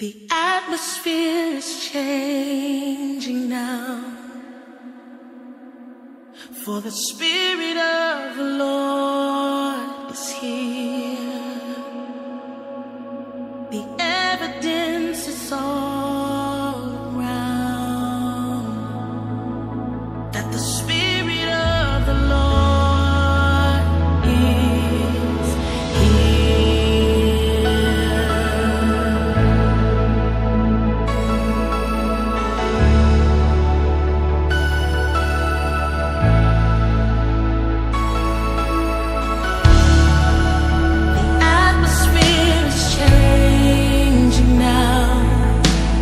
The atmosphere is changing now, for the Spirit of the Lord is here. The evidence is all around that the Spirit of the Lord is here. The atmosphere is changing now,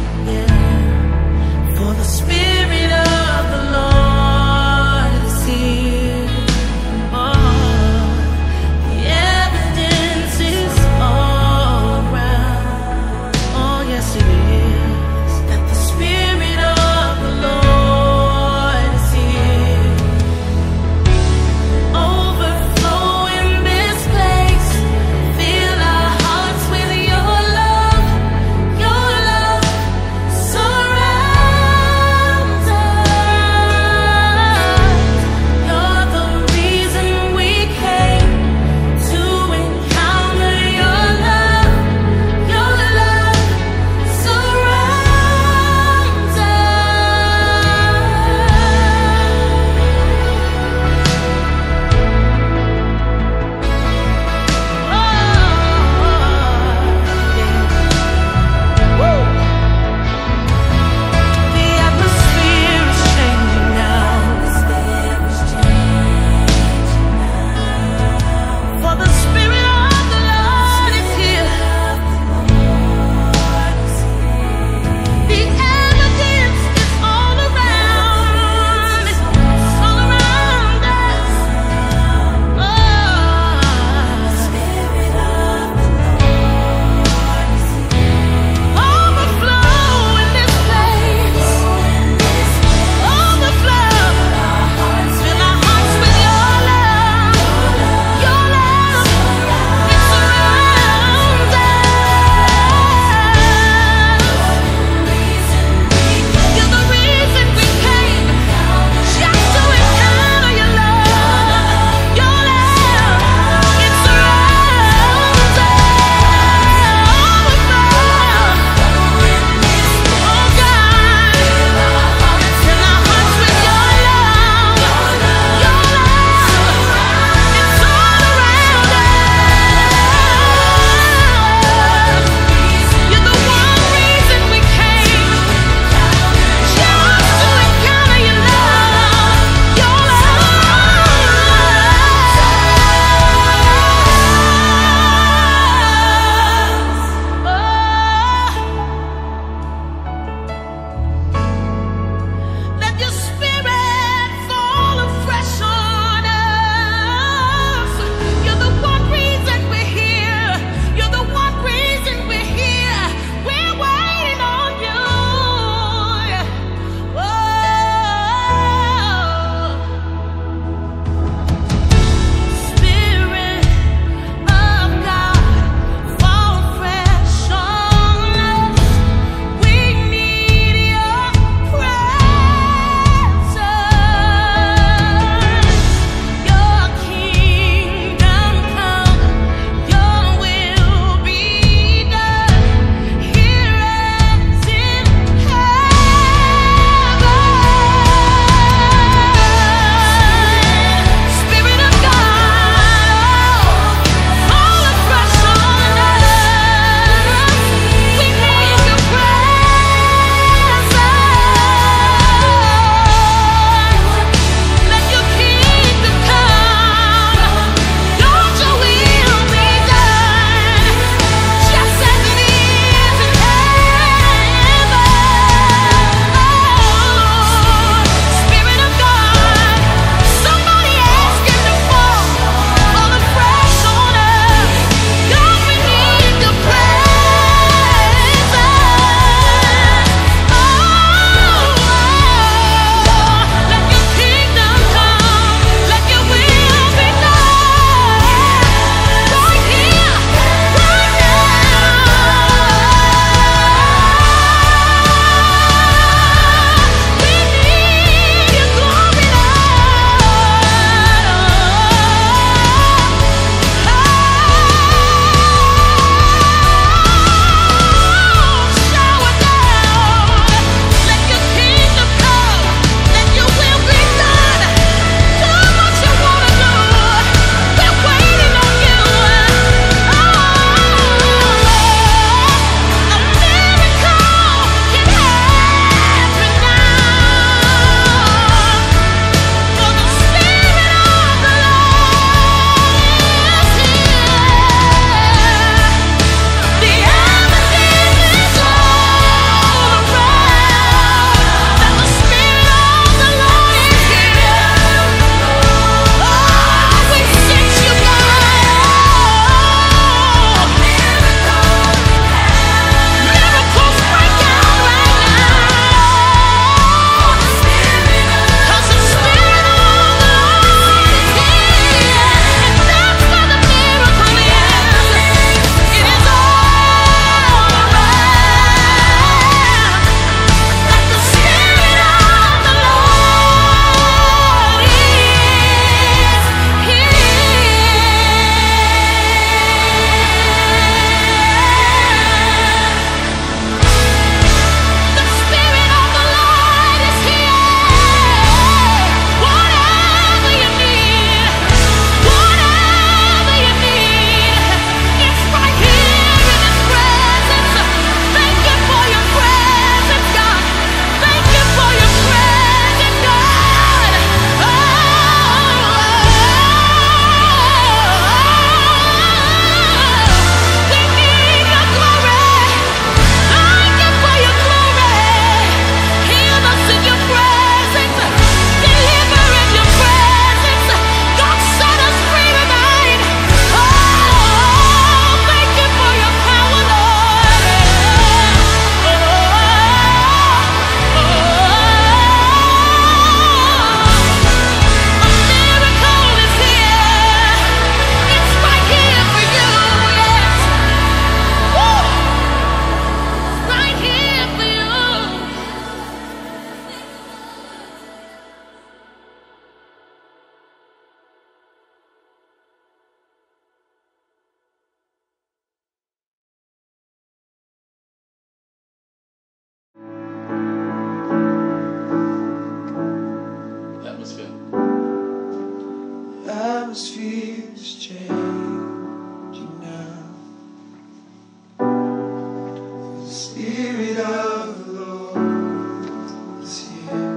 Spirit of the Lord is here.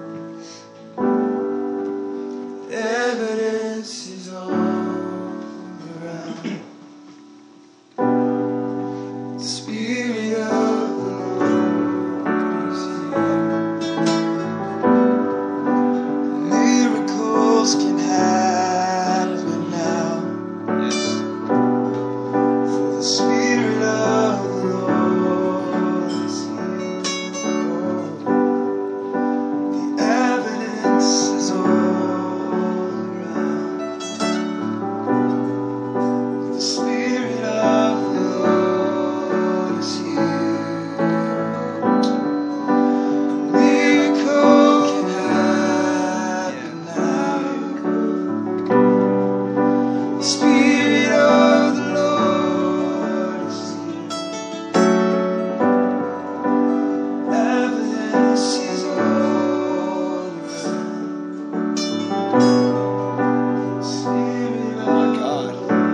Evidence is all around. The Spirit of the Lord is here. Miracles can happen now. Yes. For the Spirit of the Lord is here. Oh, the evidence is all around. The Spirit of the Lord is here. A miracle can happen now. The Spirit of the Lord is here. Evidence is all around. The Spirit of God.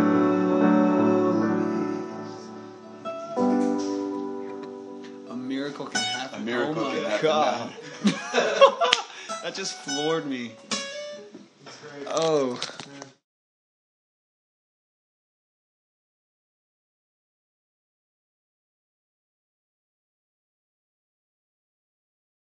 A miracle can happen. A miracle oh my can happen God. That just floored me. Oh.